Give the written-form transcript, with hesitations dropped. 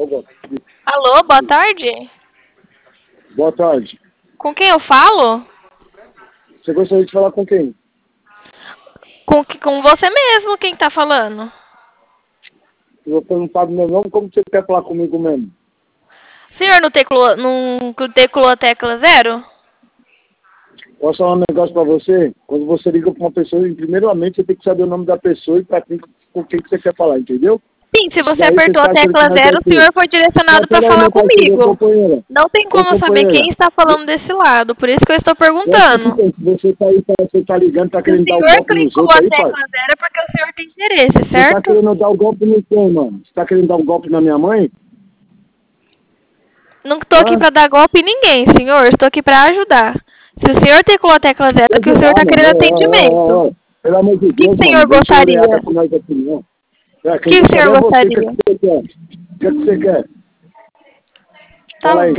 Alô, boa tarde. Boa tarde. Com quem eu falo? Você gostaria de falar com quem? Com você mesmo, quem tá falando? Você não sabe meu nome, como você quer falar comigo mesmo? Senhor, não teclou a tecla 0? Posso falar um negócio pra você? Quando você liga pra uma pessoa, primeiramente você tem que saber o nome da pessoa e com quem que você quer falar, entendeu? Sim, se você Daí apertou a tá achando que tecla nós 0, é o senhor foi direcionado para falar meu parceiro, comigo. companheira. Não tem como eu saber Companheira. quem está falando desse lado, por isso que eu estou perguntando. Você tá aí, você tá ligando, tá Se o querendo dar um senhor golpe nos clicou outros a aí, pai? tecla 0 é porque o senhor tem interesse, Você tá certo? querendo dar um golpe no quem, mano? Você tá querendo dar um golpe na minha mãe? Não estou aqui para dar golpe em ninguém, senhor. Estou aqui para ajudar. Se o senhor teclou a tecla 0 é porque o senhor está querendo atendimento. Pelo amor de O que Deus, o senhor mano. Vem gostaria? choreada com nós aqui, não. O Quem que quer o senhor saber é você. O gostaria? que você quer? O que você quer? Tá Fala aí.